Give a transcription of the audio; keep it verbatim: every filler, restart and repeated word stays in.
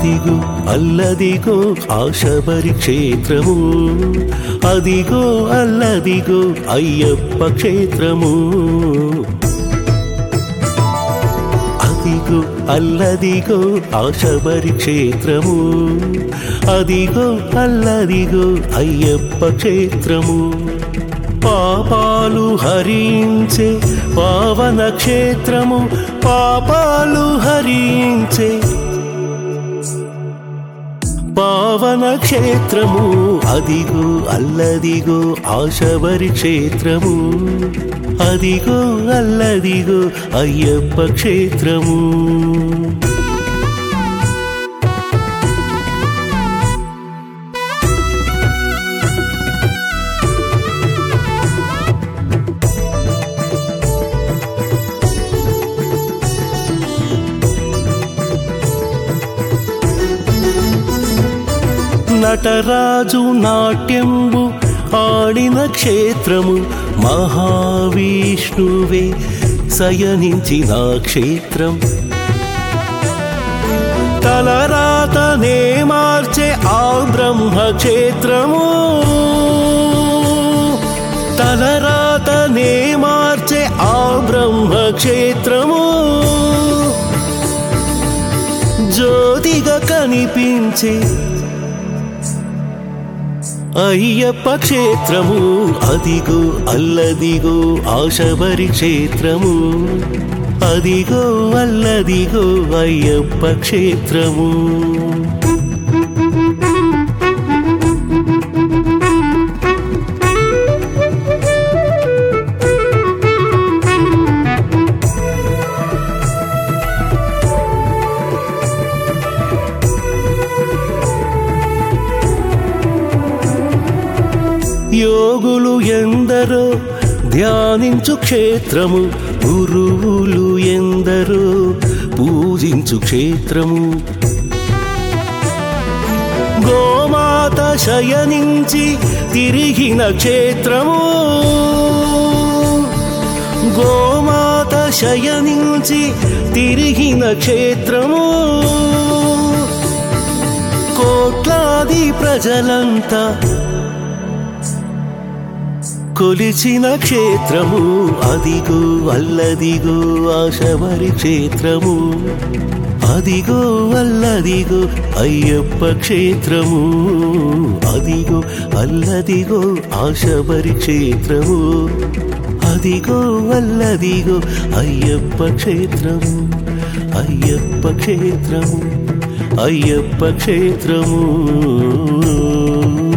అదిగో అల్లదిగో ఆ శబరి క్షేత్రము, అదిగో అల్లదిగో అయ్యప్ప క్షేత్రము. అదిగో అల్లదిగో ఆ శబరి క్షేత్రము, అదిగో అల్లదిగో అయ్యప్ప క్షేత్రము. పాపాలు హరించే పావన క్షేత్రము, పాపాలు హరించే పావన క్షేత్రము. అదిగో అల్లదిగో ఆ శబరి క్షేత్రము, అదిగో అల్లదిగో అయ్యప్ప క్షేత్రము. నటరాజు నాట్యంబు ఆడిన క్షేత్రము, మహావిష్ణువే శయనించిన క్షేత్రం. తలరాతనే మార్చే ఆ బ్రహ్మ క్షేత్రము, తలరాతనే మార్చే ఆ బ్రహ్మ క్షేత్రము. జ్యోతిగా కనిపించే అయ్యప్ప క్షేత్రము, అదిగో అల్లదిగో ఆ శబరి క్షేత్రము, అదిగో అల్లదిగో అయ్యప్ప క్షేత్రము. యోగులు ఎందరో ధ్యానించు క్షేత్రము, గురువులు ఎందరో పూజించు క్షేత్రము. గోమాత శయనించి తిరిగిన క్షేత్రము, గోమాత శయనించి తిరిగిన క్షేత్రము. కోట్లాది ప్రజలంతా కొలిచిన క్షేత్రము, అదిగో అల్లదిగో ఆ శబరి క్షేత్రము, అదిగో అల్లదిగో అయ్యప్ప క్షేత్రము, అదిగో అల్లదిగో ఆ శబరి క్షేత్రము, అదిగో అల్లదిగో అయ్యప్ప క్షేత్రము, అయ్యప్ప క్షేత్రము, అయ్యప్ప క్షేత్రము.